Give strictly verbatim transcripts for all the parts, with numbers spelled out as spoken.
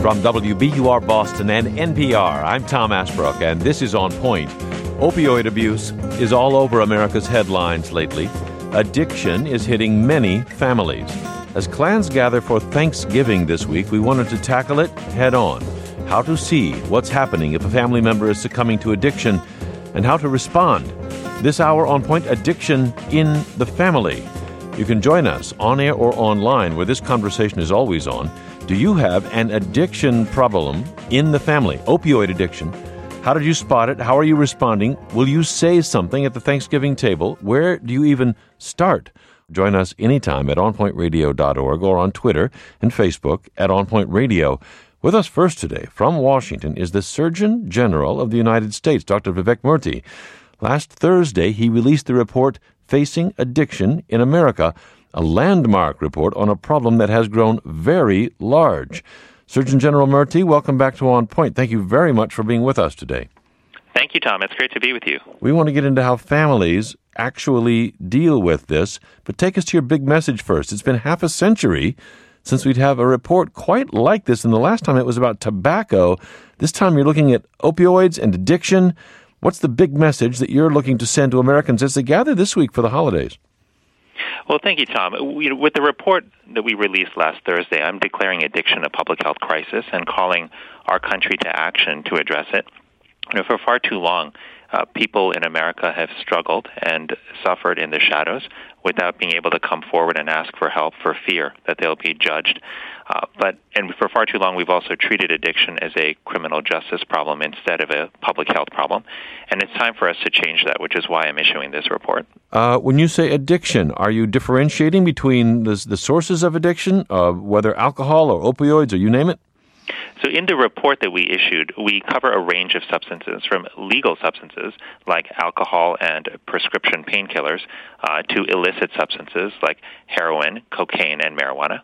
From W B U R Boston and N P R, I'm Tom Asbrook, and this is On Point. Opioid abuse is all over America's headlines lately. Addiction is hitting many families. As clans gather for Thanksgiving this week, we wanted to tackle it head on. How to see what's happening if a family member is succumbing to addiction, and how to respond. This hour on Point, addiction in the family. You can join us on air or online, where this conversation is always on. Do you have an addiction problem in the family? Opioid addiction. How did you spot it? How are you responding? Will you say something at the Thanksgiving table? Where do you even start? Join us anytime at on point radio dot org or on Twitter and Facebook at OnPoint Radio. With us first today from Washington is the Surgeon General of the United States, Doctor Vivek Murthy. Last Thursday, he released the report Facing Addiction in America, a landmark report on a problem that has grown very large. Surgeon General Murthy, welcome back to On Point. Thank you very much for being with us today. Thank you, Tom. It's great to be with you. We want to get into how families actually deal with this, but take us to your big message first. It's been half a century since we'd have a report quite like this, and the last time it was about tobacco. This time you're looking at opioids and addiction. What's the big message that you're looking to send to Americans as they gather this week for the holidays? Well, thank you, Tom. We, with the report that we released last Thursday, I'm declaring addiction a public health crisis and calling our country to action to address it. You know, for far too long, uh, people in America have struggled and suffered in the shadows without being able to come forward and ask for help for fear that they'll be judged. Uh, but and for far too long, we've also treated addiction as a criminal justice problem instead of a public health problem. And it's time for us to change that, which is why I'm issuing this report. Uh, when you say addiction, are you differentiating between the, the sources of addiction, uh, whether alcohol or opioids or you name it? So in the report that we issued, we cover a range of substances, from legal substances like alcohol and prescription painkillers uh, to illicit substances like heroin, cocaine, and marijuana.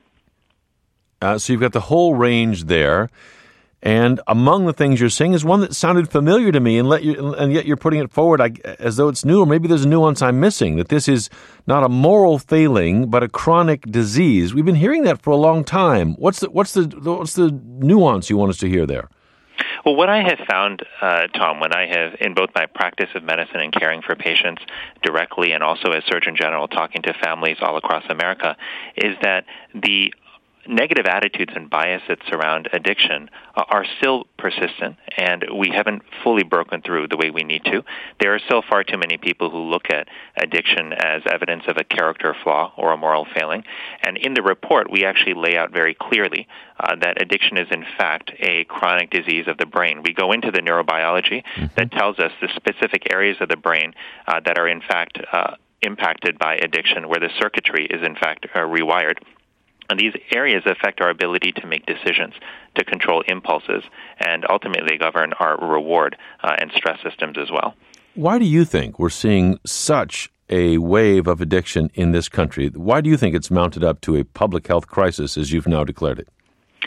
Uh, so you've got the whole range there. And among the things you're saying is one that sounded familiar to me, and, let you, and yet you're putting it forward as though it's new, or maybe there's a nuance I'm missing, that this is not a moral failing, but a chronic disease. We've been hearing that for a long time. What's the, what's the, what's the nuance you want us to hear there? Well, what I have found, uh, Tom, when I have, in both my practice of medicine and caring for patients directly and also as Surgeon General talking to families all across America, is that the negative attitudes and bias that surround addiction are still persistent, and we haven't fully broken through the way we need to. There are still far too many people who look at addiction as evidence of a character flaw or a moral failing. And in the report, we actually lay out very clearly uh, that addiction is, in fact, a chronic disease of the brain. We go into the neurobiology mm-hmm. that tells us the specific areas of the brain uh, that are, in fact, uh, impacted by addiction, where the circuitry is, in fact, uh, rewired. And these areas affect our ability to make decisions, to control impulses, and ultimately govern our reward uh, and stress systems as well. Why do you think we're seeing such a wave of addiction in this country? Why do you think it's mounted up to a public health crisis, as you've now declared it?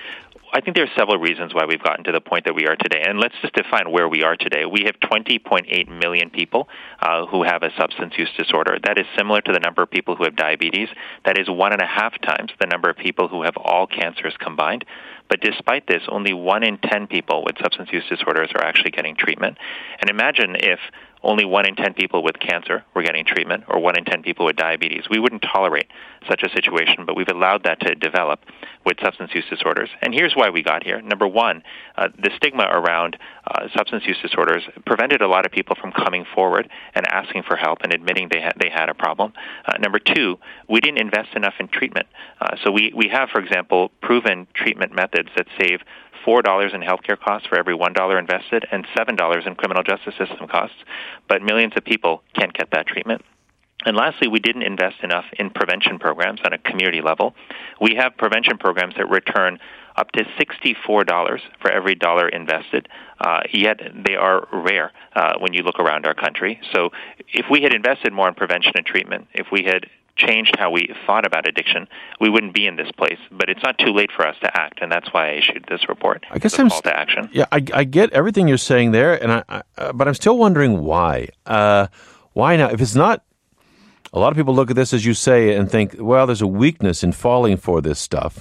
I think there are several reasons why we've gotten to the point that we are today. And let's just define where we are today. We have twenty point eight million people uh, who have a substance use disorder. That is similar to the number of people who have diabetes. That is one and a half times the number of people who have all cancers combined. But despite this, only one in ten people with substance use disorders are actually getting treatment. And imagine if only one in ten people with cancer were getting treatment, or one in ten people with diabetes. We wouldn't tolerate such a situation, but we've allowed that to develop with substance use disorders. And here's why we got here. Number one, uh, the stigma around uh, substance use disorders prevented a lot of people from coming forward and asking for help and admitting they had, they had a problem. Uh, number two, we didn't invest enough in treatment. Uh, so we, we have, for example, proven treatment methods that save four dollars in healthcare costs for every one dollar invested and seven dollars in criminal justice system costs, but millions of people can't get that treatment. And lastly, we didn't invest enough in prevention programs on a community level. We have prevention programs that return up to sixty-four dollars for every dollar invested, uh, yet they are rare uh, when you look around our country. So if we had invested more in prevention and treatment, if we had changed how we thought about addiction, we wouldn't be in this place. But it's not too late for us to act, and that's why I issued this report. I guess I'm call to action. Yeah, I, I get everything you're saying there, and I, I uh, but I'm still wondering why. Uh, why now? If it's not, a lot of people look at this, as you say, and think, well, there's a weakness in falling for this stuff.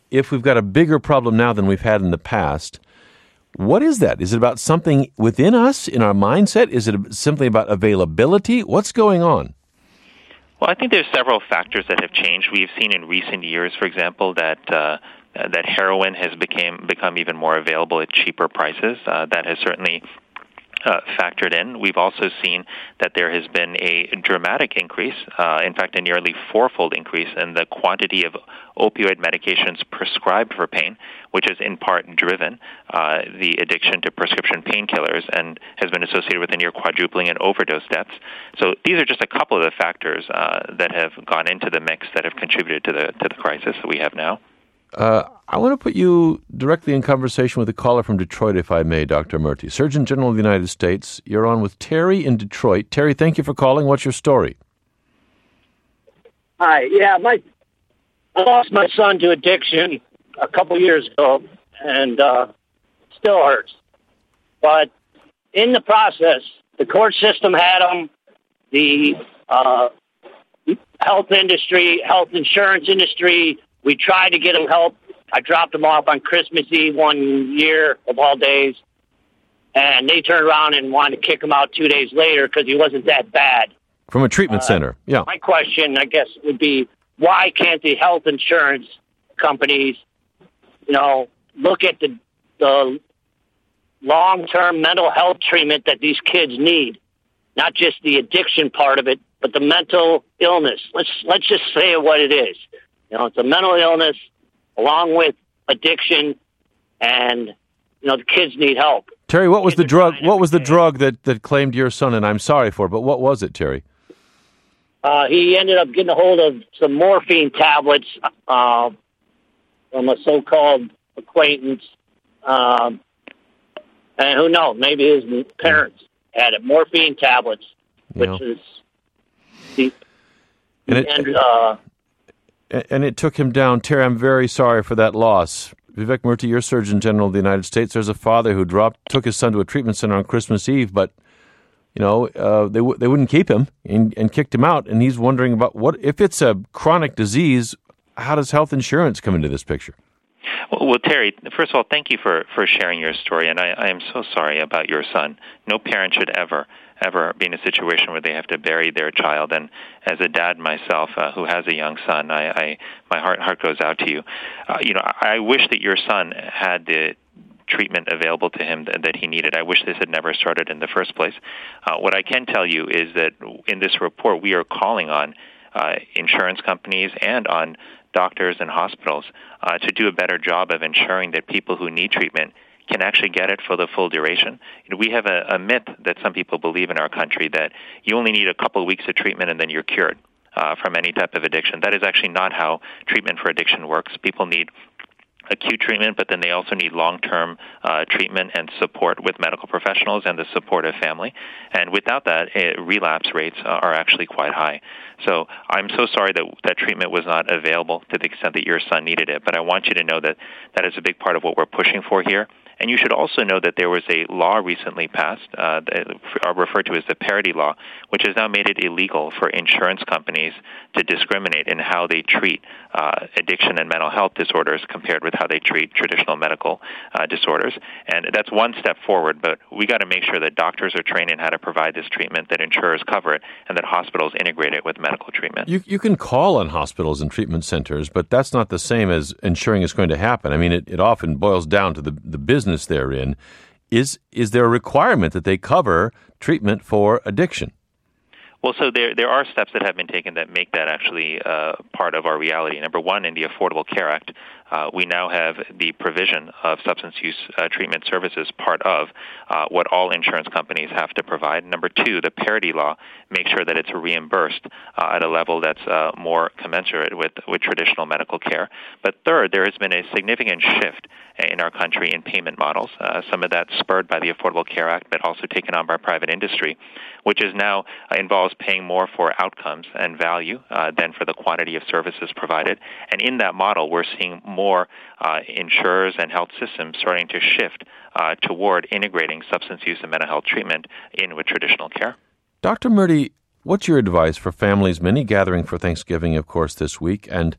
if we've got a bigger problem now than we've had in the past, what is that? Is it about something within us, in our mindset? Is it simply about availability? What's going on? Well, I think there's several factors that have changed. We've seen in recent years, for example, that uh, that heroin has became become even more available at cheaper prices. Uh, that has certainly Uh, factored in. We've also seen that there has been a dramatic increase, uh, in fact, a nearly fourfold increase in the quantity of opioid medications prescribed for pain, which has in part driven uh, the addiction to prescription painkillers and has been associated with a near quadrupling in overdose deaths. So these are just a couple of the factors uh, that have gone into the mix that have contributed to the to the crisis that we have now. Uh, I want to put you directly in conversation with a caller from Detroit, if I may, Doctor Murty. Surgeon General of the United States, you're on with Terry in Detroit. Terry, thank you for calling. What's your story? Hi. Yeah, my I lost my son to addiction a couple years ago, and uh, still hurts. But in the process, the court system had him, the uh, health industry, health insurance industry. We tried to get him help. I dropped him off on Christmas Eve one year of all days, and they turned around and wanted to kick him out two days later because he wasn't that bad. From a treatment uh, center, yeah. My question, I guess, would be, why can't the health insurance companies, you know, look at the the long-term mental health treatment that these kids need, not just the addiction part of it, but the mental illness. Let's let's just say it what it is. You know, it's a mental illness along with addiction, and, you know, the kids need help. Terry, what was Kids the drug What was the pain. drug that, that claimed your son? And I'm sorry for it, but what was it, Terry? Uh, he ended up getting a hold of some morphine tablets uh, from a so-called acquaintance. Um, and who knows, maybe his parents had it. Morphine tablets, which Yeah. is the... And it- and, uh, And it took him down. Terry, I'm very sorry for that loss. Vivek Murthy, you're Surgeon General of the United States. There's a father who dropped, took his son to a treatment center on Christmas Eve, but you know uh, they w- they wouldn't keep him and, and kicked him out. And he's wondering about what if it's a chronic disease. How does health insurance come into this picture? Well, well, Terry, first of all, thank you for, for sharing your story, and I, I am so sorry about your son. No parent should ever, ever be in a situation where they have to bury their child. And as a dad myself, uh, who has a young son, I, I my heart heart goes out to you. Uh, you know, I wish that your son had the treatment available to him that, that he needed. I wish this had never started in the first place. Uh, what I can tell you is that in this report, we are calling on uh, insurance companies and on doctors and hospitals uh, to do a better job of ensuring that people who need treatment can actually get it for the full duration. You know, we have a, a myth that some people believe in our country that you only need a couple of weeks of treatment and then you're cured uh, from any type of addiction. That is actually not how treatment for addiction works. People need acute treatment, but then they also need long-term uh, treatment and support with medical professionals and the support of family. And without that, it, relapse rates uh, are actually quite high. So I'm so sorry that that treatment was not available to the extent that your son needed it, but I want you to know that that is a big part of what we're pushing for here. And you should also know that there was a law recently passed, uh, referred to as the Parity Law, which has now made it illegal for insurance companies to discriminate in how they treat uh, addiction and mental health disorders compared with how they treat traditional medical uh, disorders. And that's one step forward, but we got to make sure that doctors are trained in how to provide this treatment, that insurers cover it, and that hospitals integrate it with medical treatment. You you can call on hospitals and treatment centers, but that's not the same as ensuring it's going to happen. I mean, it, it often boils down to the, the business they're in. Is is there a requirement that they cover treatment for addiction? Well, so there there are steps that have been taken that make that actually uh, part of our reality. Number one, in the Affordable Care Act, uh, we now have the provision of substance use uh, treatment services part of uh, what all insurance companies have to provide. Number two, the Parity Law makes sure that it's reimbursed uh, at a level that's uh, more commensurate with, with traditional medical care. But third, there has been a significant shift in our country in payment models. Uh, some of that spurred by the Affordable Care Act, but also taken on by private industry, which is now uh, involves paying more for outcomes and value uh, than for the quantity of services provided. And in that model, we're seeing more uh, insurers and health systems starting to shift uh, toward integrating substance use and mental health treatment in with traditional care. Doctor Murty, what's your advice for families, many gathering for Thanksgiving, of course, this week, and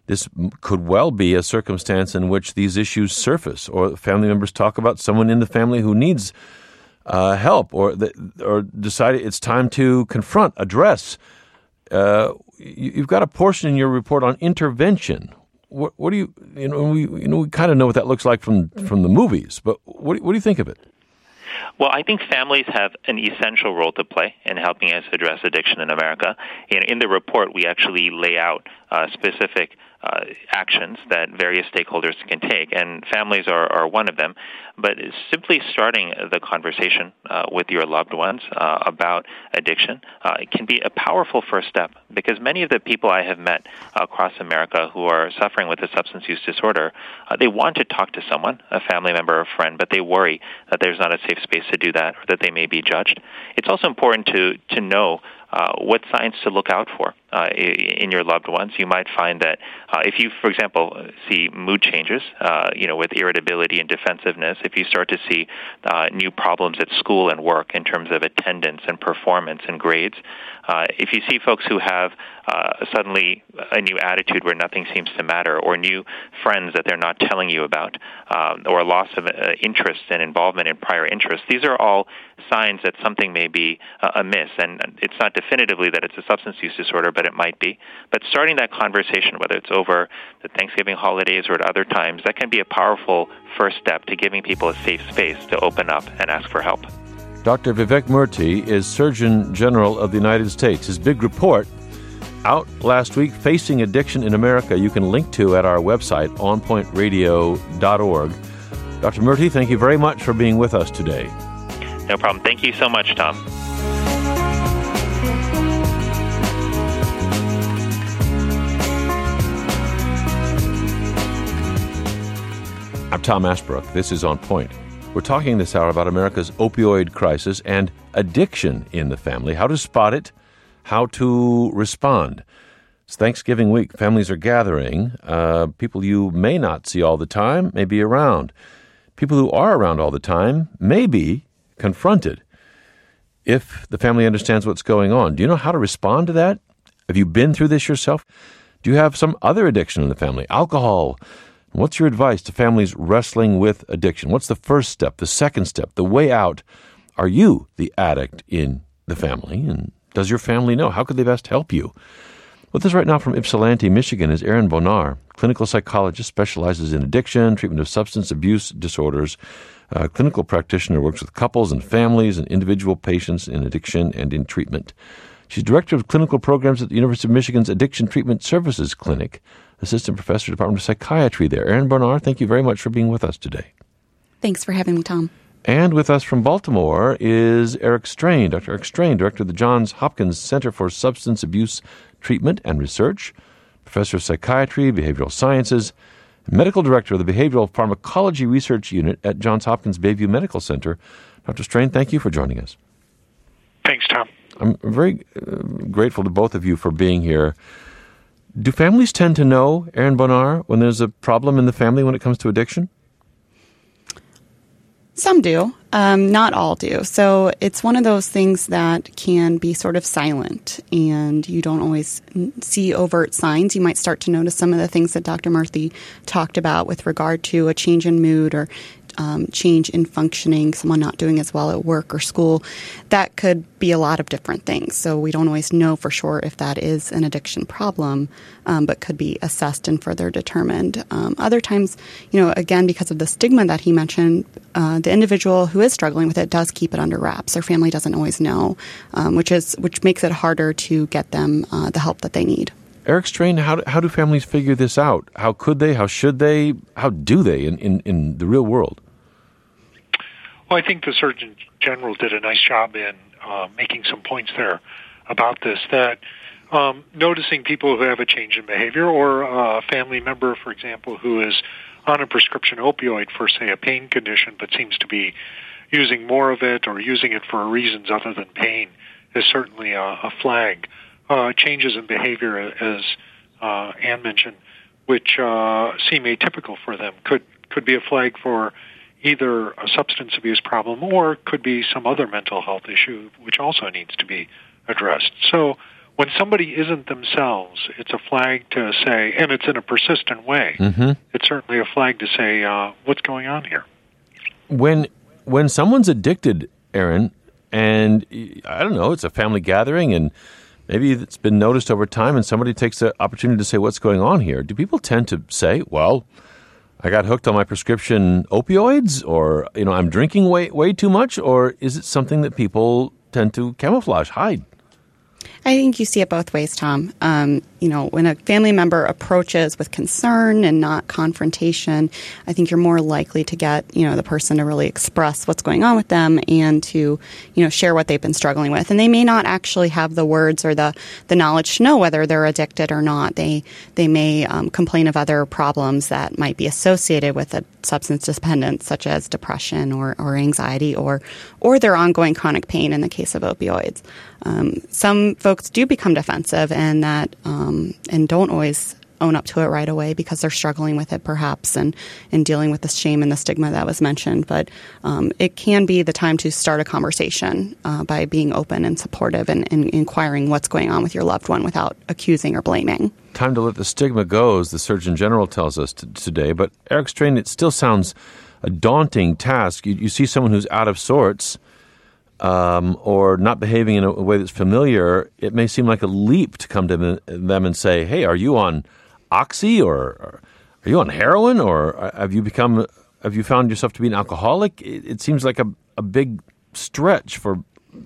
this could well be a circumstance in which these issues surface, or family members talk about someone in the family who needs uh, help, or the, or decide it's time to confront, address. Uh, you, you've got a portion in your report on intervention. What, what do you, you know, we, you know, we kind of know what that looks like from, from the movies, but what, what do you think of it? Well, I think families have an essential role to play in helping us address addiction in America. In, in the report, we actually lay out uh, specific uh, actions that various stakeholders can take, and families are, are one of them. But simply starting the conversation uh, with your loved ones uh, about addiction uh, can be a powerful first step, because many of the people I have met across America who are suffering with a substance use disorder, uh, they want to talk to someone, a family member or a friend, but they worry that there's not a safe space to do that, or that they may be judged. It's also important to, to know Uh, what signs to look out for uh, in your loved ones. You might find that uh, if you, for example, see mood changes, uh, you know, with irritability and defensiveness, if you start to see uh, new problems at school and work in terms of attendance and performance and grades, uh, if you see folks who have uh, suddenly a new attitude where nothing seems to matter, or new friends that they're not telling you about, um, or a loss of uh, interest and involvement in prior interests, these are all signs that something may be uh, amiss. And it's not definitively that it's a substance use disorder, but it might be. But starting that conversation, whether it's over the Thanksgiving holidays or at other times, that can be a powerful first step to giving people a safe space to open up and ask for help. Doctor Vivek Murthy is Surgeon General of the United States. His big report out last week, Facing Addiction in America, you can link to at our website, on point radio dot org. Doctor Murthy, thank you very much for being with us today. No problem. Thank you so much, Tom. I'm Tom Asbrook. This is On Point. We're talking this hour about America's opioid crisis and addiction in the family, how to spot it, how to respond. It's Thanksgiving week. Families are gathering. Uh, people you may not see all the time may be around. People who are around all the time may be confronted if the family understands what's going on. Do you know how to respond to that? Have you been through this yourself? Do you have some other addiction in the family? Alcohol. What's your advice to families wrestling with addiction? What's the first step, the second step, the way out? Are you the addict in the family? And does your family know? How could they best help you? With us right now from Ypsilanti, Michigan, is Aaron Bonar, clinical psychologist, specializes in addiction, treatment of substance abuse disorders. A clinical practitioner, works with couples and families and individual patients in addiction and in treatment. She's director of clinical programs at the University of Michigan's Addiction Treatment Services Clinic, assistant professor, Department of Psychiatry there. Aaron Bonar, thank you very much for being with us today. Thanks for having me, Tom. And with us from Baltimore is Eric Strain, Doctor Eric Strain, director of the Johns Hopkins Center for Substance Abuse Treatment and Research, professor of psychiatry, behavioral sciences, medical director of the Behavioral Pharmacology Research Unit at Johns Hopkins Bayview Medical Center. Doctor Strain, thank you for joining us. Thanks, Tom. I'm very uh, grateful to both of you for being here. Do families tend to know, Aaron Bonar, when there's a problem in the family when it comes to addiction? Some do. Um, not all do. So it's one of those things that can be sort of silent, and you don't always see overt signs. You might start to notice some of the things that Doctor Murthy talked about with regard to a change in mood or um, change in functioning, someone not doing as well at work or school. That could be a lot of different things. So we don't always know for sure if that is an addiction problem, um, but could be assessed and further determined. Um, other times, you know, again, because of the stigma that he mentioned, uh, the individual who is struggling with it does keep it under wraps. Their family doesn't always know, um, which is which makes it harder to get them uh, the help that they need. Eric Strain, how do, how do families figure this out? How could they? How should they? How do they in, in, in the real world? Well, I think the Surgeon General did a nice job in uh, making some points there about this, that um, noticing people who have a change in behavior, or a family member, for example, who is on a prescription opioid for, say, a pain condition, but seems to be using more of it or using it for reasons other than pain, is certainly a, a flag. Uh, changes in behavior, as uh, Ann mentioned, which uh, seem atypical for them, could could be a flag for either a substance abuse problem or could be some other mental health issue which also needs to be addressed. So when somebody isn't themselves, it's a flag to say, and it's in a persistent way, mm-hmm. it's certainly a flag to say, uh, what's going on here? When when someone's addicted, Aaron, and I don't know, it's a family gathering, and maybe it's been noticed over time, and somebody takes the opportunity to say, what's going on here? Do people tend to say, well, I got hooked on my prescription opioids, or, you know, I'm drinking way way too much, or is it something that people tend to camouflage, hide? I think you see it both ways, Tom. Um, you know, when a family member approaches with concern and not confrontation, I think you're more likely to get, you know, the person to really express what's going on with them and to, you know, share what they've been struggling with. And they may not actually have the words or the, the knowledge to know whether they're addicted or not. They they may um, complain of other problems that might be associated with a substance dependence, such as depression or, or anxiety, or or their ongoing chronic pain in the case of opioids. Um, some folks do become defensive and that um, and don't always own up to it right away because they're struggling with it perhaps and, and dealing with the shame and the stigma that was mentioned. But um, it can be the time to start a conversation uh, by being open and supportive and, and inquiring what's going on with your loved one without accusing or blaming. Time to let the stigma go, as the Surgeon General tells us t- today. But Eric Strain, it still sounds a daunting task. You, you see someone who's out of sorts um, or not behaving in a way that's familiar. It may seem like a leap to come to them and say, hey, are you on Oxy, or, or are you on heroin, or have you become, have you found yourself to be an alcoholic? It, it seems like a, a big stretch for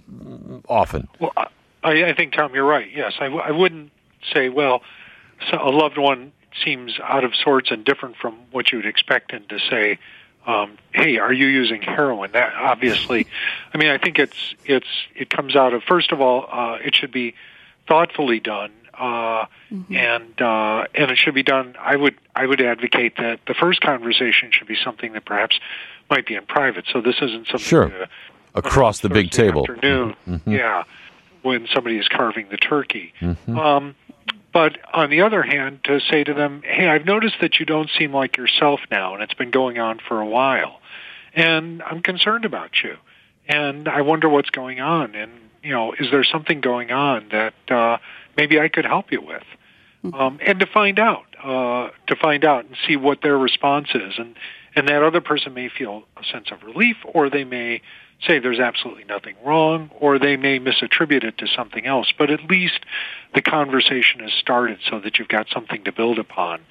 often. Well, I, I think, Tom, you're right. Yes, I, w- I wouldn't say, well, so a loved one seems out of sorts and different from what you would expect, and to say, um, hey, are you using heroin? That obviously, I mean, I think it's it's it comes out of, first of all, uh, it should be thoughtfully done. Uh, mm-hmm. And uh, and it should be done. I would I would advocate that the first conversation should be something that perhaps might be in private. So this isn't something sure to, across the Thursday big table afternoon. Mm-hmm. Yeah, when somebody is carving the turkey. Mm-hmm. Um, but on the other hand, to say to them, "Hey, I've noticed that you don't seem like yourself now, and it's been going on for a while, and I'm concerned about you, and I wonder what's going on, and you know, is there something going on that uh, maybe I could help you with?" Um, and to find out, uh, to find out and see what their response is. And, and that other person may feel a sense of relief, or they may say there's absolutely nothing wrong, or they may misattribute it to something else. But at least the conversation has started so that you've got something to build upon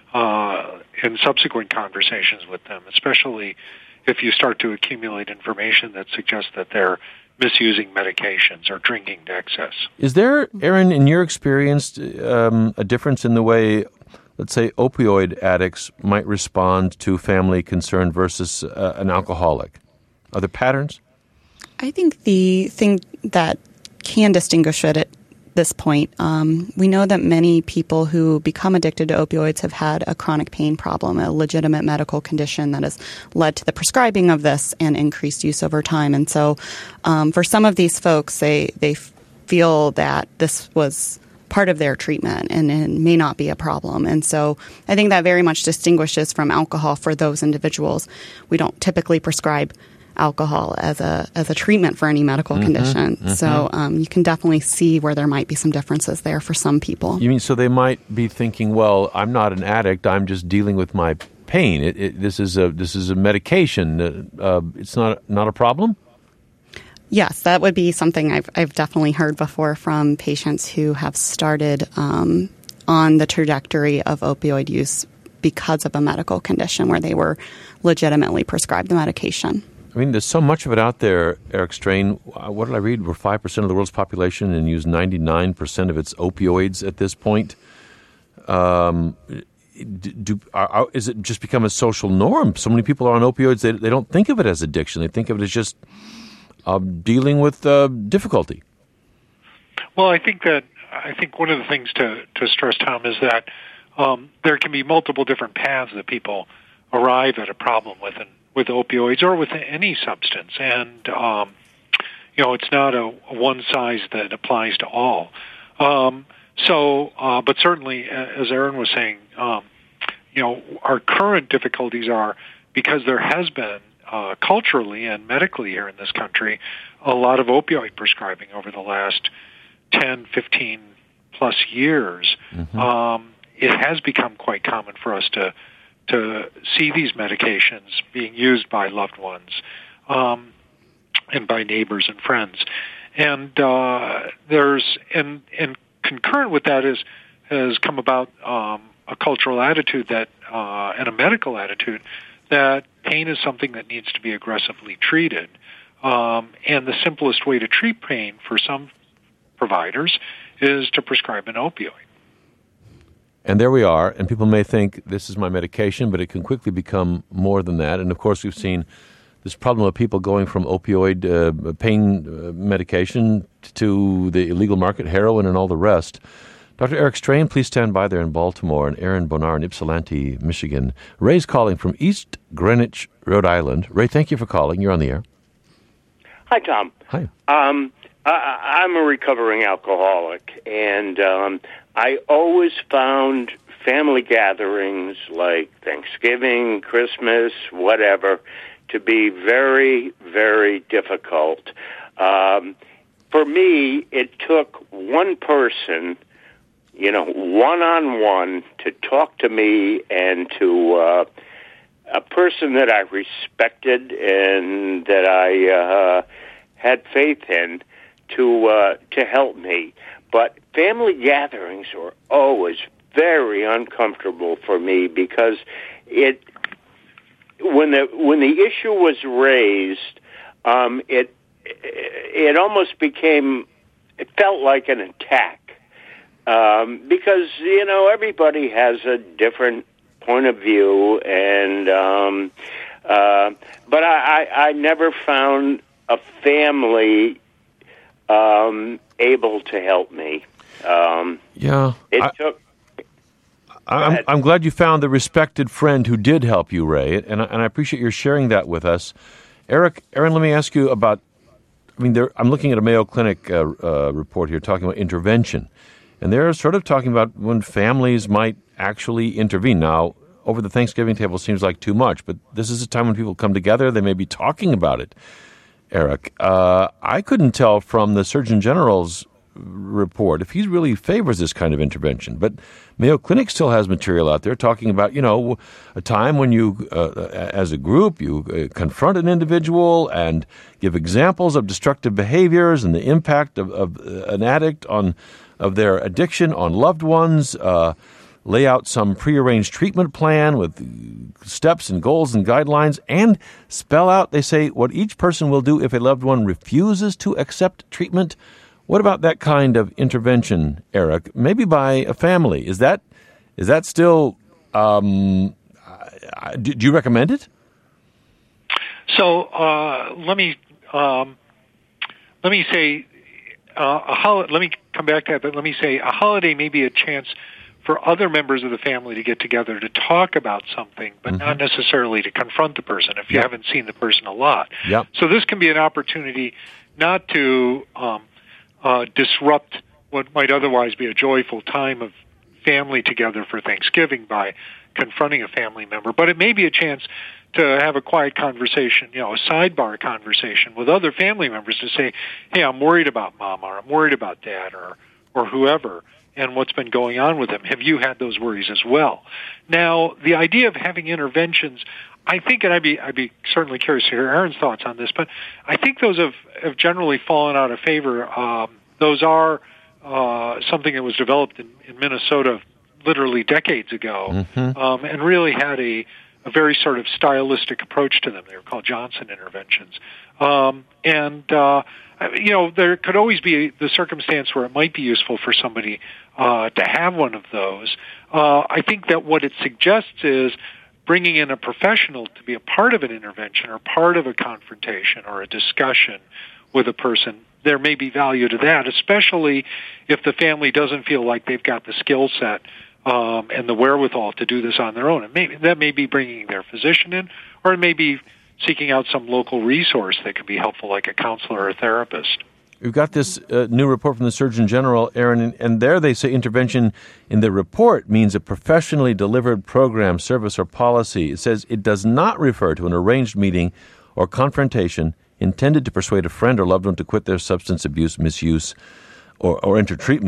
uh, in subsequent conversations with them, especially if you start to accumulate information that suggests that they're misusing medications or drinking to excess. Is there, Aaron, in your experience, um, a difference in the way, let's say, opioid addicts might respond to family concern versus uh, an alcoholic? Are there patterns? I think the thing that can distinguish it at this point, um, we know that many people who become addicted to opioids have had a chronic pain problem, a legitimate medical condition that has led to the prescribing of this and increased use over time. And so um, for some of these folks, they, they feel that this was part of their treatment and it may not be a problem. And so I think that very much distinguishes from alcohol for those individuals. We don't typically prescribe alcohol as a as a treatment for any medical mm-hmm, condition. Mm-hmm. So um, you can definitely see where there might be some differences there for some people. You mean, so they might be thinking, well, I'm not an addict, I'm just dealing with my pain. It, it, this is a this is a medication. Uh, uh, it's not not a problem? Yes, that would be something I've I've definitely heard before from patients who have started um, on the trajectory of opioid use because of a medical condition where they were legitimately prescribed the medication. I mean, there's so much of it out there, Eric Strain. What did I read? We're five percent of the world's population and use ninety-nine percent of its opioids at this point. Um, do, are, is it just become a social norm? So many people are on opioids, they, they don't think of it as addiction. They think of it as just uh, dealing with uh, difficulty. Well, I think that I think one of the things to, to stress, Tom, is that um, there can be multiple different paths that people arrive at a problem with, and with opioids or with any substance. And, um, you know, it's not a, a one size that applies to all. Um, so, uh, but certainly, as Aaron was saying, um, you know, our current difficulties are because there has been uh, culturally and medically here in this country a lot of opioid prescribing over the last ten, fifteen, plus years, mm-hmm. um, it has become quite common for us to to see these medications being used by loved ones um, and by neighbors and friends. And uh, there's and and concurrent with that is has come about um, a cultural attitude that uh, and a medical attitude that pain is something that needs to be aggressively treated. Um, and the simplest way to treat pain for some providers is to prescribe an opioid. And there we are, and people may think this is my medication, but it can quickly become more than that. And of course, we've seen this problem of people going from opioid uh, pain uh, medication to the illegal market, heroin, and all the rest. Doctor Eric Strain, please stand by there in Baltimore, and Aaron Bonar in Ypsilanti, Michigan. Ray's calling from East Greenwich, Rhode Island. Ray, thank you for calling. You're on the air. Hi, Tom. Hi. Um, I, I'm a recovering alcoholic, and um, I always found family gatherings like Thanksgiving, Christmas, whatever, to be very, very difficult. Um, for me, it took one person, you know, one-on-one to talk to me and to uh, a person that I respected and that I uh, had faith in to uh, to help me. But family gatherings were always very uncomfortable for me because it when the when the issue was raised, um, it it almost became it felt like an attack um, because you know everybody has a different point of view, and um, uh, but I, I I never found a family um, able to help me. Um, yeah, it I, took. I'm, I'm glad you found the respected friend who did help you, Ray, and I, and I appreciate your sharing that with us. Eric, Aaron, let me ask you about. I mean, there, I'm looking at a Mayo Clinic uh, uh, report here talking about intervention, and they're sort of talking about when families might actually intervene. Now, over the Thanksgiving table seems like too much, but this is a time when people come together. They may be talking about it. Eric, uh, I couldn't tell from the Surgeon General's report if he really favors this kind of intervention. But Mayo Clinic still has material out there talking about, you know, a time when you, uh, as a group, you uh, confront an individual and give examples of destructive behaviors and the impact of, of an addict on of their addiction on loved ones, uh, lay out some prearranged treatment plan with steps and goals and guidelines, and spell out, they say, what each person will do if a loved one refuses to accept treatment. What about that kind of intervention, Eric? Maybe by a family. Is that is that still? Um, do, do you recommend it? So uh, let me um, let me say uh, a hol- let me come back to that. But let me say a holiday may be a chance for other members of the family to get together to talk about something, but mm-hmm. not necessarily to confront the person if you yep. haven't seen the person a lot. Yep. So this can be an opportunity not to um, uh, disrupt what might otherwise be a joyful time of family together for Thanksgiving by confronting a family member, but it may be a chance to have a quiet conversation, you know, a sidebar conversation with other family members to say, hey, I'm worried about mom, or I'm worried about dad, or or whoever, and what's been going on with them. Have you had those worries as well? Now, the idea of having interventions, I think, and I'd be I'd be certainly curious to hear Aaron's thoughts on this, but I think those have, have generally fallen out of favor. Um, those are uh, something that was developed in, in Minnesota literally decades ago, mm-hmm. um, and really had a, a very sort of stylistic approach to them. They were called Johnson interventions. Um, and, uh, you know, there could always be the circumstance where it might be useful for somebody uh, to have one of those. Uh, I think that what it suggests is bringing in a professional to be a part of an intervention or part of a confrontation or a discussion with a person. There may be value to that, especially if the family doesn't feel like they've got the skill set um, and the wherewithal to do this on their own. And maybe that may be bringing their physician in, or it may be seeking out some local resource that could be helpful, like a counselor or a therapist. We've got this uh, new report from the Surgeon General, Aaron, and, and there they say intervention in the report means a professionally delivered program, service, or policy. It says it does not refer to an arranged meeting or confrontation intended to persuade a friend or loved one to quit their substance abuse, misuse, or, or enter treatment.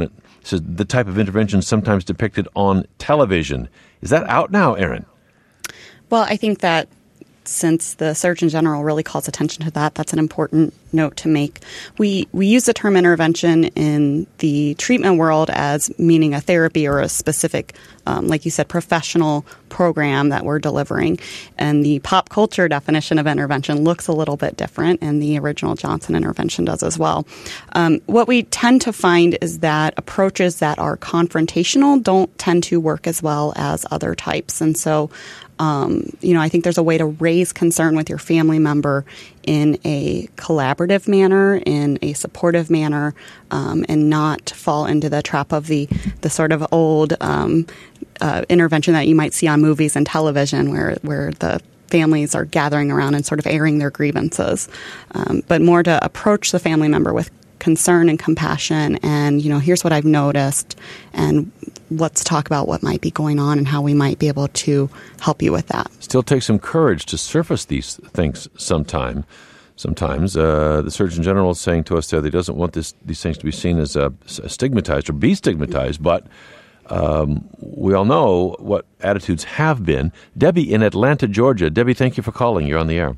So the type of intervention sometimes depicted on television. Is that out now, Erin? Well, I think that since the Surgeon General really calls attention to that, that's an important note to make. We we use the term intervention in the treatment world as meaning a therapy or a specific, um, like you said, professional program that we're delivering. And the pop culture definition of intervention looks a little bit different, and the original Johnson intervention does as well. Um, what we tend to find is that approaches that are confrontational don't tend to work as well as other types. And so Um, you know, I think there's a way to raise concern with your family member in a collaborative manner, in a supportive manner, um, and not fall into the trap of the, the sort of old um, uh, intervention that you might see on movies and television where, where the families are gathering around and sort of airing their grievances, um, but more to approach the family member with concern and compassion and, you know, here's what I've noticed and let's talk about what might be going on and how we might be able to help you with that. Still takes some courage to surface these things sometime. Sometimes uh, the Surgeon General is saying to us there that he doesn't want this, these things to be seen as uh, stigmatized or be stigmatized, but um, we all know what attitudes have been. Debbie in Atlanta, Georgia. Debbie, thank you for calling. You're on the air.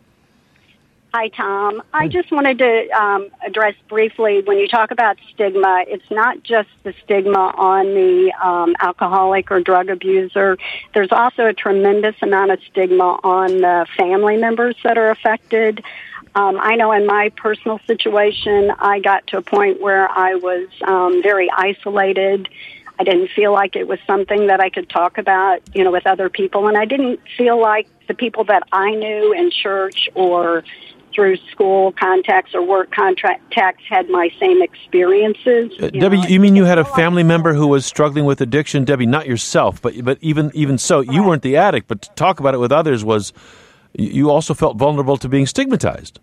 Hi, Tom. I just wanted to um, address briefly, when you talk about stigma, it's not just the stigma on the um, alcoholic or drug abuser. There's also a tremendous amount of stigma on the family members that are affected. Um, I know in my personal situation, I got to a point where I was um, very isolated. I didn't feel like it was something that I could talk about, you know, with other people. And I didn't feel like the people that I knew in church or through school contacts or work contacts had my same experiences. Uh, Debbie, know, you mean you had a family member who was struggling with addiction? Debbie, not yourself, but but even even so, you weren't the addict, but to talk about it with others was, you also felt vulnerable to being stigmatized.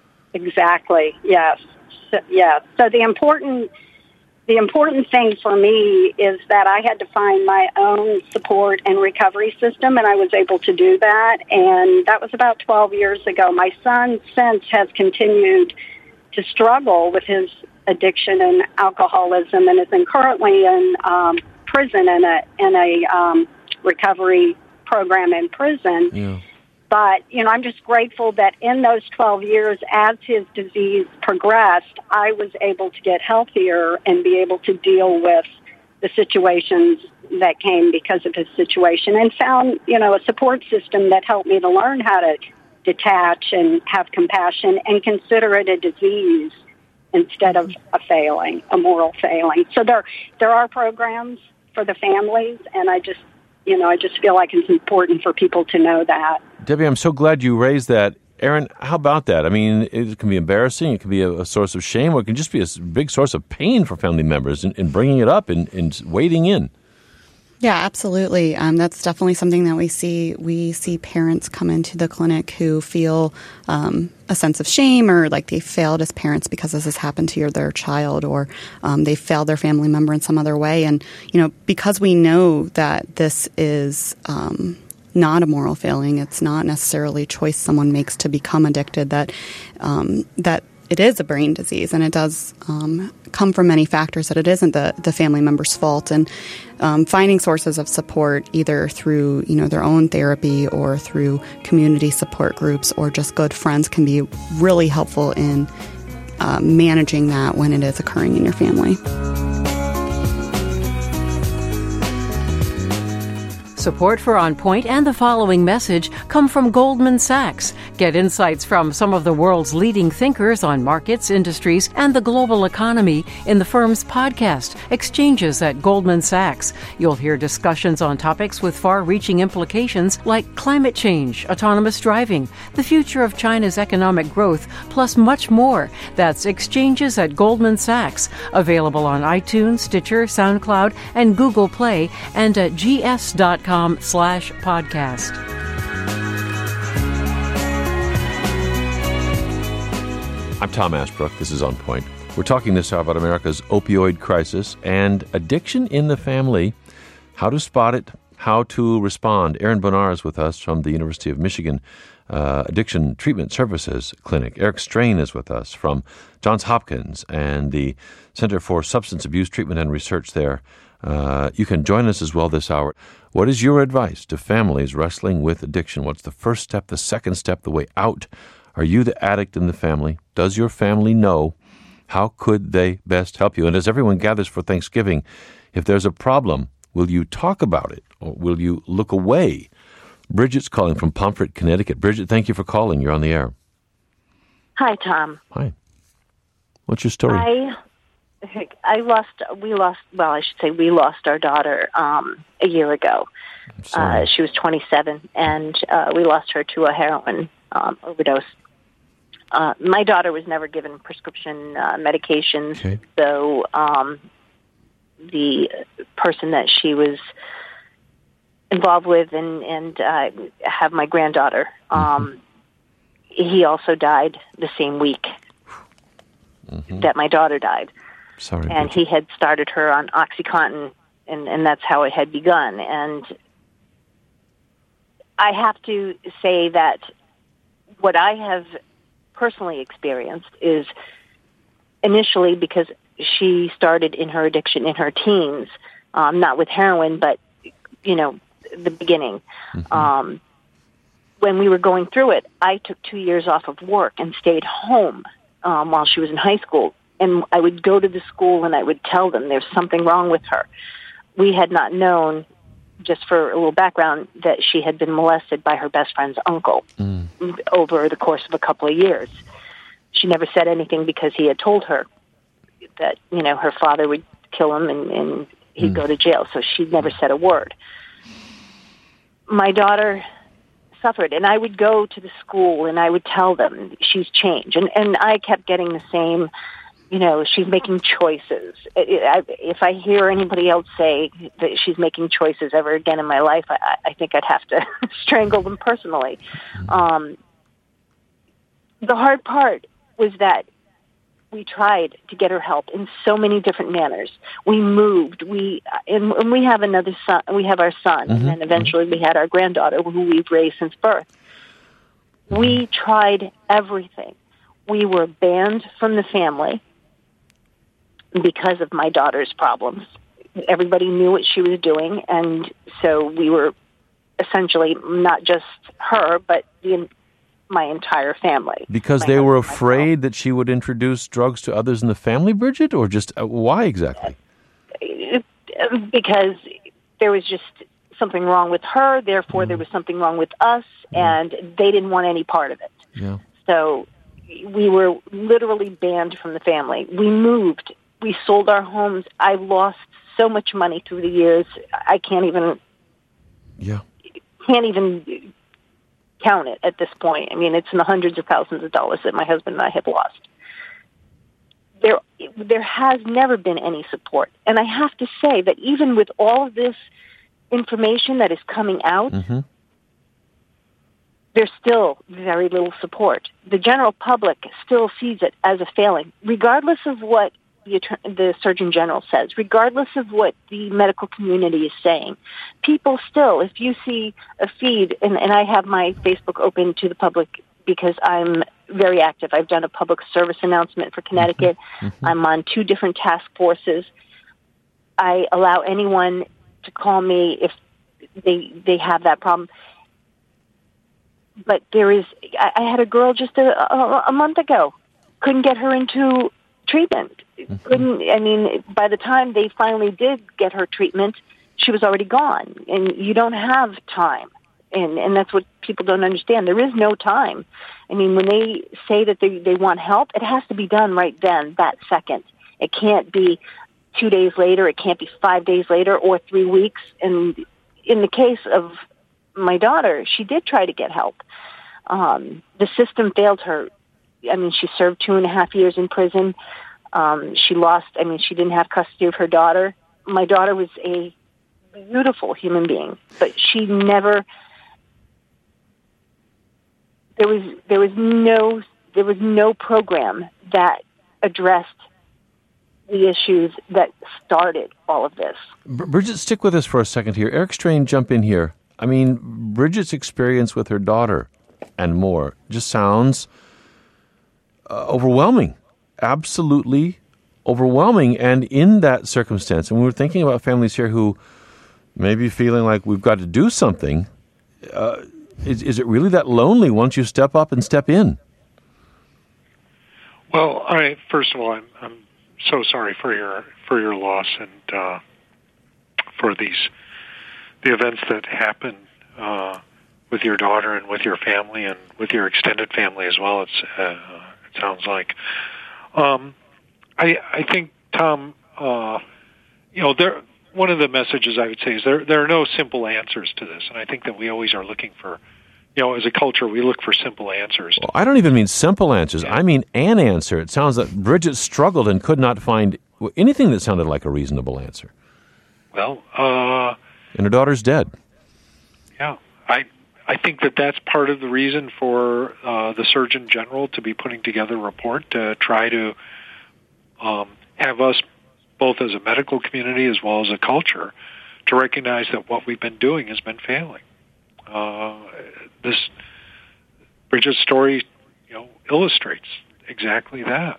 Exactly, yes. So, yeah. So the important The important thing for me is that I had to find my own support and recovery system, and I was able to do that, and that was about twelve years ago. My son, since, has continued to struggle with his addiction and alcoholism and is in currently in um, prison in a, in a um, recovery program in prison. Yeah. But, you know, I'm just grateful that in those twelve years, as his disease progressed, I was able to get healthier and be able to deal with the situations that came because of his situation, and found, you know, a support system that helped me to learn how to detach and have compassion and consider it a disease instead of a failing, a moral failing. So there, there are programs for the families, and I just, you know, I just feel like it's important for people to know that. Debbie, I'm so glad you raised that. Erin, how about that? I mean, it can be embarrassing, it can be a, a source of shame, or it can just be a big source of pain for family members in, in bringing it up and, and wading in. Yeah, absolutely. Um, that's definitely something that we see. We see parents come into the clinic who feel um, a sense of shame or like they failed as parents because this has happened to your, their child, or um, they failed their family member in some other way. And, you know, because we know that this is um, not a moral failing, it's not necessarily a choice someone makes to become addicted, that um, that it is a brain disease, and it does um, come from many factors, that it isn't the, the family member's fault. And um, finding sources of support, either through, you know, their own therapy or through community support groups or just good friends, can be really helpful in uh, managing that when it is occurring in your family. Support for On Point and the following message come from Goldman Sachs. Get insights from some of the world's leading thinkers on markets, industries, and the global economy in the firm's podcast, Exchanges at Goldman Sachs. You'll hear discussions on topics with far-reaching implications like climate change, autonomous driving, the future of China's economic growth, plus much more. That's Exchanges at Goldman Sachs, available on iTunes, Stitcher, SoundCloud, and Google Play, and at g s dot com slash podcast. I'm Tom Ashbrook. This is On Point. We're talking this hour about America's opioid crisis and addiction in the family, how to spot it, how to respond. Aaron Bonar is with us from the University of Michigan uh, Addiction Treatment Services Clinic. Eric Strain is with us from Johns Hopkins and the Center for Substance Abuse Treatment and Research there. Uh, you can join us as well this hour. What is your advice to families wrestling with addiction? What's the first step, the second step, the way out? Are you the addict in the family? Does your family know? How could they best help you? And as everyone gathers for Thanksgiving, if there's a problem, will you talk about it or will you look away? Bridget's calling from Pomfret, Connecticut. Bridget, thank you for calling. You're on the air. Hi, Tom. Hi. What's your story? I I lost, we lost, well, I should say we lost our daughter um, a year ago. Uh, she was twenty-seven, and uh, we lost her to a heroin um, overdose. Uh, my daughter was never given prescription uh, medications, okay. so um, the person that she was involved with and, and uh, have my granddaughter, um, mm-hmm. he also died the same week mm-hmm. that my daughter died. Sorry, and Bridget. he had started her on OxyContin, and, and that's how it had begun. And I have to say that what I have personally experienced is initially because she started in her addiction in her teens, um, not with heroin, but, you know, the beginning. Mm-hmm. Um, when we were going through it, I took two years off of work and stayed home um, while she was in high school. And I would go to the school and I would tell them there's something wrong with her. We had not known, just for a little background, that she had been molested by her best friend's uncle mm. over the course of a couple of years. She never said anything because he had told her that, you know, her father would kill him and, and he'd mm. go to jail. So she never said a word. My daughter suffered, and I would go to the school and I would tell them she's changed. And, and I kept getting the same, you know, she's making choices. If I hear anybody else say that she's making choices ever again in my life, I, I think I'd have to strangle them personally. Um, the hard part was that we tried to get her help in so many different manners. We moved. We and, and we have another son. We have our son, mm-hmm. and then eventually we had our granddaughter, who we've raised since birth. Mm-hmm. We tried everything. We were banned from the family because of my daughter's problems. Everybody knew what she was doing, and so we were essentially not just her, but the, my entire family. Because they were afraid that she would introduce drugs to others in the family, Bridget, or just uh, why exactly? Because there was just something wrong with her, therefore mm. there was something wrong with us, yeah. and they didn't want any part of it. Yeah. So we were literally banned from the family. We moved. We sold our homes. I lost so much money through the years. I can't even, yeah, can't even count it at this point. I mean, it's in the hundreds of thousands of dollars that my husband and I have lost. There, there has never been any support, and I have to say that even with all of this information that is coming out, mm-hmm. there's still very little support. The general public still sees it as a failing, regardless of what The, the Surgeon General says, regardless of what the medical community is saying. People still, if you see a feed, and, and I have my Facebook open to the public because I'm very active. I've done a public service announcement for Connecticut. Mm-hmm. I'm on two different task forces. I allow anyone to call me if they they have that problem. But there is, I, I had a girl just a, a, a month ago, couldn't get her into treatment. Couldn't, I mean, by the time they finally did get her treatment, she was already gone. And you don't have time. And, and that's what people don't understand. There is no time. I mean, when they say that they, they want help, it has to be done right then, that second. It can't be two days later. It can't be five days later or three weeks. And in the case of my daughter, she did try to get help. Um, the system failed her. I mean, she served two and a half years in prison. Um, she lost, I mean, she didn't have custody of her daughter. My daughter was a beautiful human being, but she never, there was, there was no, there was no program that addressed the issues that started all of this. Bridget, stick with us for a second here. Eric Strain, jump in here. I mean, Bridget's experience with her daughter and more just sounds uh, overwhelming, absolutely overwhelming. And in that circumstance, and we were thinking about families here who may be feeling like we've got to do something, uh, is, is it really that lonely once you step up and step in? Well, I first of all, I'm, I'm so sorry for your for your loss and uh, for these the events that happened uh, with your daughter and with your family and with your extended family as well. It's uh, it sounds like. Um, I I think Tom, uh, you know, there one of the messages I would say is there there are no simple answers to this, and I think that we always are looking for. You know, as a culture, we look for simple answers. Well, I don't even mean simple answers. I mean an answer. It sounds like Bridget struggled and could not find anything that sounded like a reasonable answer. Well, uh... and her daughter's dead. Yeah. I I think that that's part of the reason for uh, the Surgeon General to be putting together a report to try to um, have us, both as a medical community as well as a culture, to recognize that what we've been doing has been failing. Uh, this Bridget's story, you know, illustrates exactly that.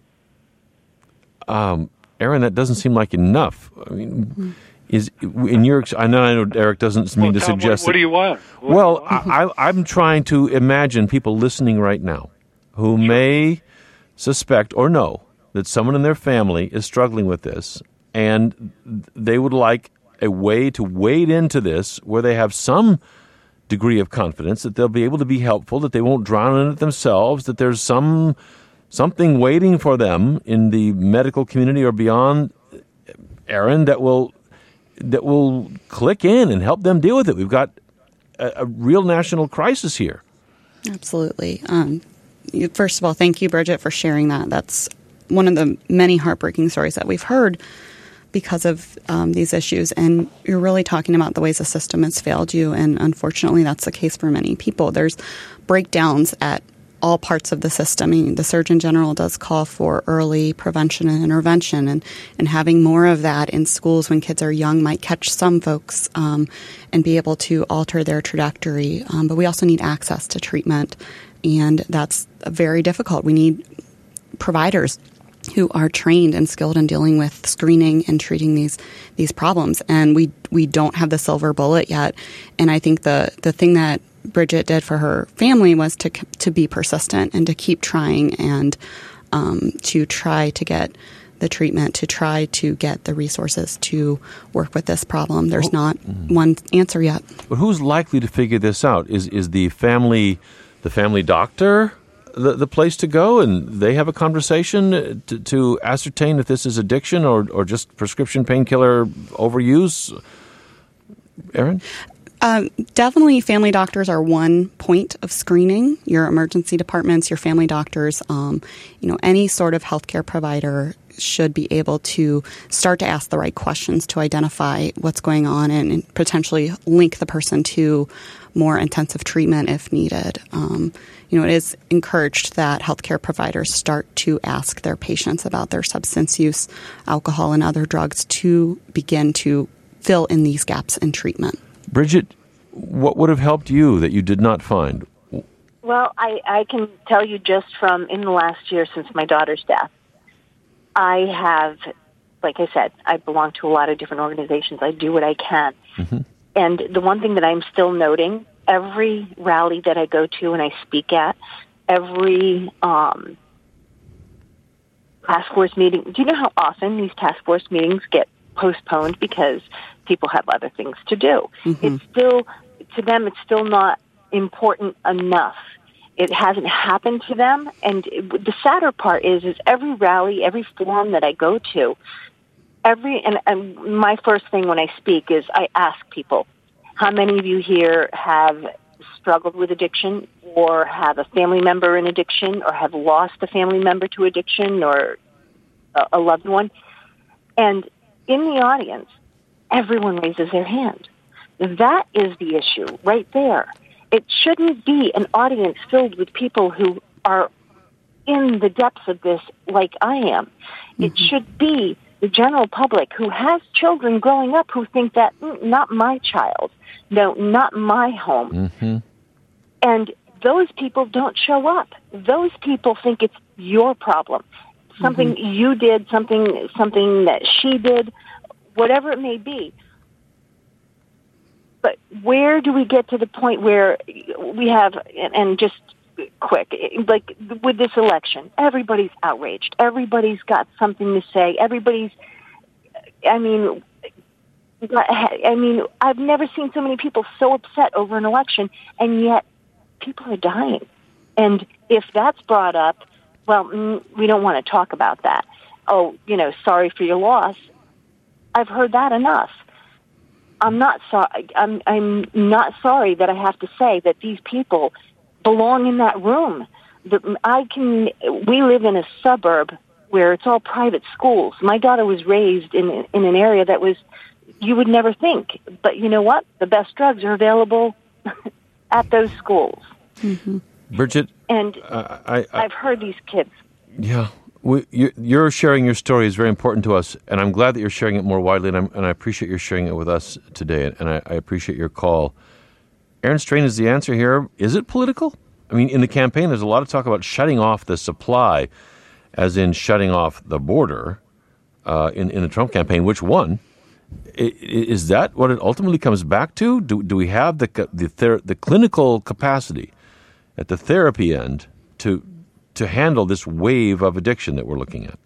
Um, Aaron, that doesn't seem like enough. I mean, mm-hmm. is in your? I know, I know, Eric doesn't mean well, to Tom, suggest. What, what do you want? What well, you want? I, I, I'm trying to imagine people listening right now who sure. may suspect or know that someone in their family is struggling with this, and they would like a way to wade into this where they have some degree of confidence that they'll be able to be helpful, that they won't drown in it themselves, that there's some something waiting for them in the medical community or beyond, Aaron, that will that will click in and help them deal with it. We've got a, a real national crisis here. Absolutely. Um, first of all, thank you, Bridget, for sharing that. That's one of the many heartbreaking stories that we've heard because of um, these issues. And you're really talking about the ways the system has failed you. And unfortunately, that's the case for many people. There's breakdowns at all parts of the system. I mean, the Surgeon General does call for early prevention and intervention, and, and having more of that in schools when kids are young might catch some folks um, and be able to alter their trajectory. Um, but we also need access to treatment, and that's very difficult. We need providers who are trained and skilled in dealing with screening and treating these these problems. And we we don't have the silver bullet yet. And I think the, the thing that Bridget did for her family was to to be persistent and to keep trying and um, to try to get the treatment, to try to get the resources to work with this problem. There's not mm-hmm. one answer yet. But who's likely to figure this out? Is is the family the family doctor the, the place to go, and they have a conversation to, to ascertain if this is addiction or, or just prescription painkiller overuse? Aaron? Um, definitely family doctors are one point of screening. Your emergency departments, your family doctors, um, you know, any sort of healthcare provider should be able to start to ask the right questions to identify what's going on and, and potentially link the person to more intensive treatment if needed. Um, you know, it is encouraged that healthcare providers start to ask their patients about their substance use, alcohol, and other drugs to begin to fill in these gaps in treatment. Bridget, what would have helped you that you did not find? Well, I, I can tell you just from in the last year since my daughter's death, I have, like I said, I belong to a lot of different organizations. I do what I can. Mm-hmm. And the one thing that I'm still noting, every rally that I go to and I speak at, every um, task force meeting, do you know how often these task force meetings get postponed because people have other things to do? Mm-hmm. It's still, to them, it's still not important enough. It hasn't happened to them. And it, the sadder part is, is every rally, every forum that I go to, every, and, and my first thing when I speak is I ask people, how many of you here have struggled with addiction or have a family member in addiction or have lost a family member to addiction or a, a loved one? And in the audience, everyone raises their hand. That is the issue right there. It shouldn't be an audience filled with people who are in the depths of this like I am. Mm-hmm. It should be the general public who has children growing up who think that, mm, not my child, no, not my home. Mm-hmm. And those people don't show up. Those people think it's your problem. Something mm-hmm. you did, something something that she did, whatever it may be. But where do we get to the point where we have, and just quick, like with this election, everybody's outraged. Everybody's got something to say. Everybody's, I mean, I mean, I've never seen so many people so upset over an election, and yet people are dying. And if that's brought up, well, we don't want to talk about that. Oh, you know, sorry for your loss. I've heard that enough. I'm not sorry. I'm I'm not sorry that I have to say that these people belong in that room. The, I can. We live in a suburb where it's all private schools. My daughter was raised in in an area that was, you would never think. But you know what? The best drugs are available at those schools. Mm-hmm. Bridget, and uh, I, I, I've heard these kids. Yeah. We, you, your sharing your story is very important to us, and I'm glad that you're sharing it more widely, and, I'm, and I appreciate your sharing it with us today, and I, I appreciate your call. Aaron Strain is the answer here. Is it political? I mean, in the campaign, there's a lot of talk about shutting off the supply, as in shutting off the border uh, in, in the Trump campaign, which won. I, is that what it ultimately comes back to? Do, do we have the the, ther- the clinical capacity at the therapy end to to handle this wave of addiction that we're looking at?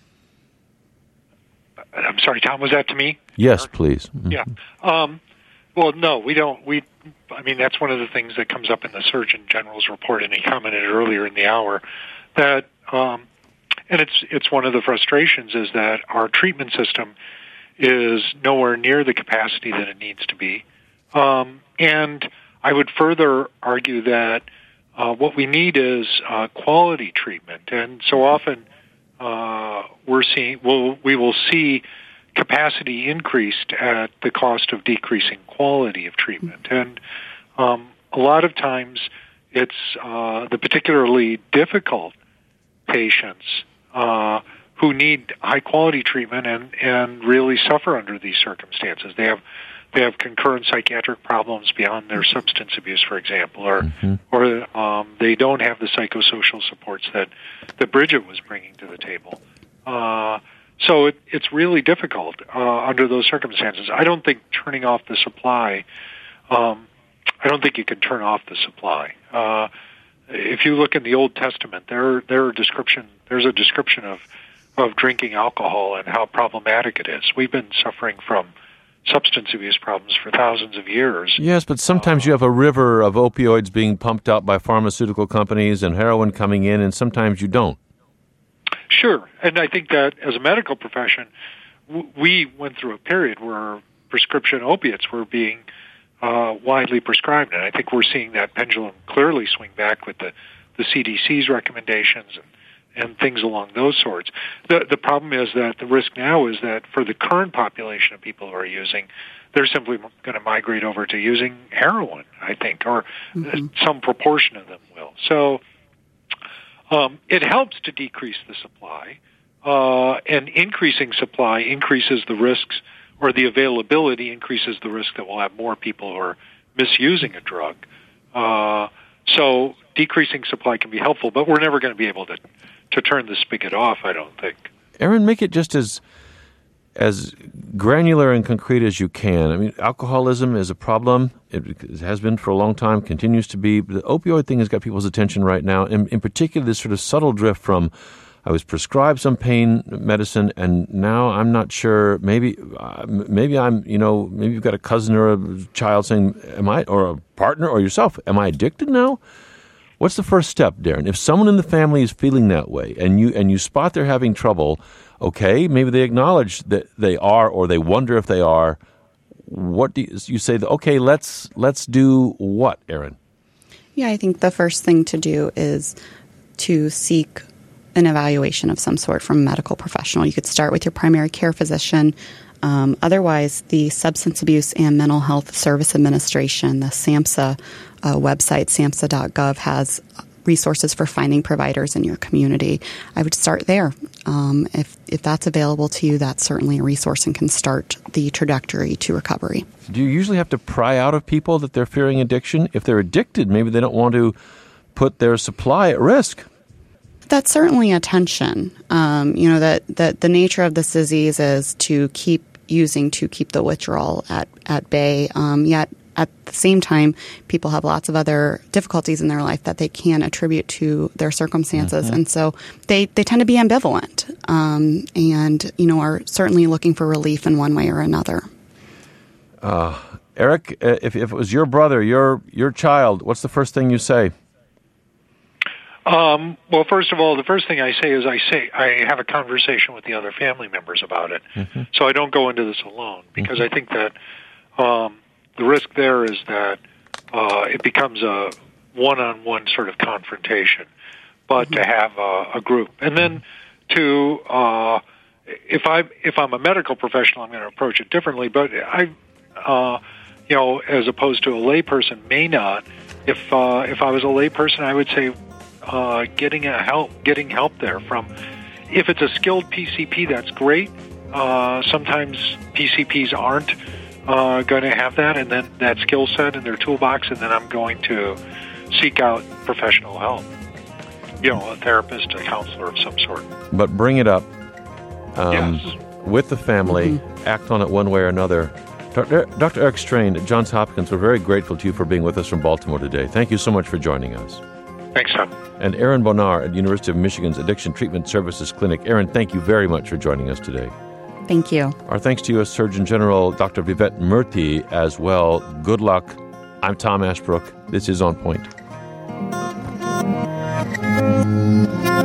I'm sorry, Tom, was that to me? Yes, please. Mm-hmm. Yeah. Um, well, no, we don't. We, I mean, that's one of the things that comes up in the Surgeon General's report, and he commented earlier in the hour that, um, and it's it's one of the frustrations is that our treatment system is nowhere near the capacity that it needs to be. Um, and I would further argue that Uh, what we need is uh, quality treatment, and so often uh, we're seeing we'll, we will see capacity increased at the cost of decreasing quality of treatment. And um, a lot of times, it's uh, the particularly difficult patients uh, who need high quality treatment and, and really suffer under these circumstances. They have They have concurrent psychiatric problems beyond their substance abuse, for example, or mm-hmm. or um, they don't have the psychosocial supports that, that Bridget was bringing to the table. Uh, so it, it's really difficult uh, under those circumstances. I don't think turning off the supply, um, I don't think you can turn off the supply. Uh, if you look in the Old Testament, there there are description there's a description of, of drinking alcohol and how problematic it is. We've been suffering from substance abuse problems for thousands of years. Yes, but sometimes uh, you have a river of opioids being pumped out by pharmaceutical companies and heroin coming in, and sometimes you don't. Sure, and I think that as a medical profession, w- we went through a period where prescription opiates were being uh, widely prescribed, and I think we're seeing that pendulum clearly swing back with the, the C D C's recommendations and and things along those sorts. The the problem is that the risk now is that for the current population of people who are using, they're simply going to migrate over to using heroin, I think, or mm-hmm. some proportion of them will. So um, it helps to decrease the supply, uh, and increasing supply increases the risks, or the availability increases the risk that we'll have more people who are misusing a drug. Uh, so decreasing supply can be helpful, but we're never going to be able to to turn the spigot off, I don't think. Aaron, make it just as as granular and concrete as you can. I mean, alcoholism is a problem. It, it has been for a long time, continues to be. The opioid thing has got people's attention right now. In, in particular, this sort of subtle drift from, I was prescribed some pain medicine, and now I'm not sure, maybe uh, maybe I'm, you know, maybe you've got a cousin or a child saying, am I, or a partner or yourself, am I addicted now? What's the first step, Darren? If someone in the family is feeling that way and you and you spot they're having trouble, okay, maybe they acknowledge that they are or they wonder if they are. What do you, you say? That, okay, let's let's do what, Aaron? Yeah, I think the first thing to do is to seek an evaluation of some sort from a medical professional. You could start with your primary care physician. Um, otherwise, the Substance Abuse and Mental Health Service Administration, the SAMHSA uh, website, samhsa dot gov, has resources for finding providers in your community, I would start there. Um, if if that's available to you, that's certainly a resource and can start the trajectory to recovery. Do you usually have to pry out of people that they're fearing addiction? If they're addicted, maybe they don't want to put their supply at risk. That's certainly a tension. Um, you know, that, that the nature of this disease is to keep using to keep the withdrawal at, at bay. Um, yet at the same time, people have lots of other difficulties in their life that they can attribute to their circumstances. Mm-hmm. And so they, they tend to be ambivalent um, and, you know, are certainly looking for relief in one way or another. Uh, Eric, if, if it was your brother, your your child, what's the first thing you say? Um, well, first of all, the first thing I say is I say I have a conversation with the other family members about it. Mm-hmm. So I don't go into this alone because mm-hmm. I think that um, the risk there is that uh, it becomes a one-on-one sort of confrontation. But mm-hmm. to have a, a group, and then to uh, if I if I'm a medical professional, I'm going to approach it differently. But I, uh, you know, as opposed to a layperson, may not. If uh, if I was a layperson, I would say. Uh, getting a help, getting help there from, if it's a skilled P C P, that's great. Uh, sometimes P C Ps aren't uh, going to have that, and then that skill set in their toolbox, and then I'm going to seek out professional help. You know, a therapist, a counselor of some sort. But bring it up um, yes. with the family. Mm-hmm. Act on it one way or another. Doctor Doctor Eric Strain at Johns Hopkins, we're very grateful to you for being with us from Baltimore today. Thank you so much for joining us. Thanks, Tom. And Aaron Bonar at University of Michigan's Addiction Treatment Services Clinic. Aaron, thank you very much for joining us today. Thank you. Our thanks to U S Surgeon General Doctor Vivek Murthy as well. Good luck. I'm Tom Ashbrook. This is On Point.